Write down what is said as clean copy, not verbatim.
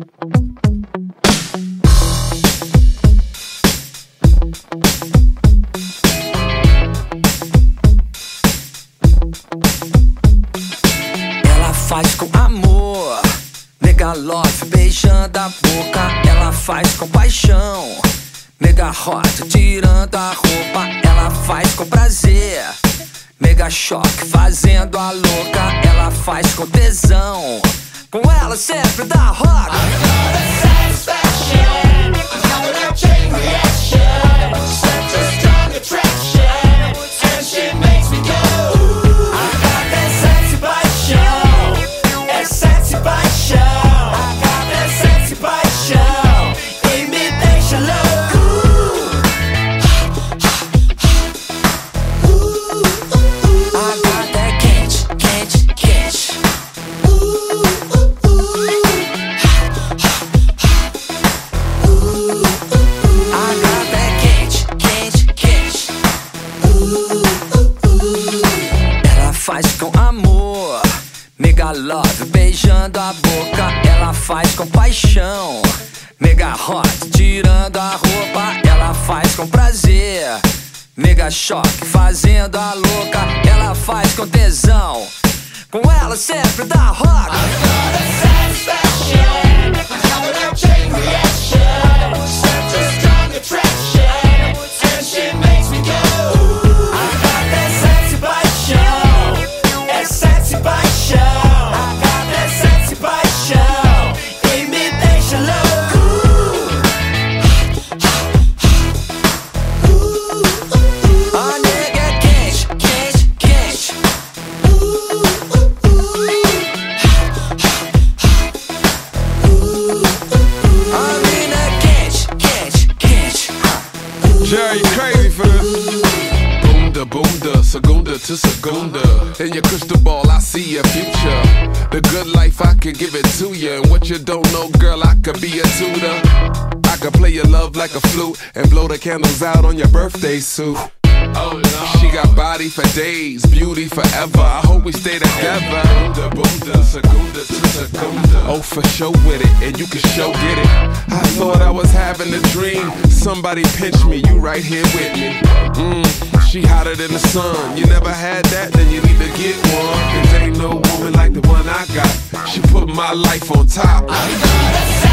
Ela faz com amor, nega love beijando a boca. Ela faz com paixão, nega hot tirando a roupa. Ela faz com prazer, mega choque fazendo a louca. Ela faz com tesão, com ela sempre dá rock. Satisfaction, a chain reaction, such a strong attraction, and she makes me go. I got that sexy paixão, é sexy paixão. I got that sexy paixão, e me deixa louco. I got that quente, quente, quente. I got that quente, quente, quente. Ela faz com amor, mega love beijando a boca. Ela faz com paixão, mega hot tirando a roupa. Ela faz com prazer, mega choque fazendo a louca. Ela faz com tesão, com ela sempre dá rock. Satisfaction, a chain reaction, such a strong attraction, and she makes me go. I got that sexy paixão, é sexy paixão. I got that sexy paixão, e me deixa louco. A nega é quente, quente, quente. A mina é quente, quente, quente. Jerry, you crazy for this? Boomda, boomda, segunda to segunda. In your crystal ball, I see your future. The good life, I can give it to you. And what you don't know, girl, I could be a tutor. I could play your love like a flute and blow the candles out on your birthday suit. Oh, no. She got body for days, beauty forever. I hope we stay together. Boomda, boomda, segunda to segunda. Oh, for sure with it, and you can sure get it. I thought I was having a dream. Somebody pinch me, you right here with me. She hotter than the sun. You never had that, then you need to get one. 'Cause ain't no woman like the one I got. She put my life on top.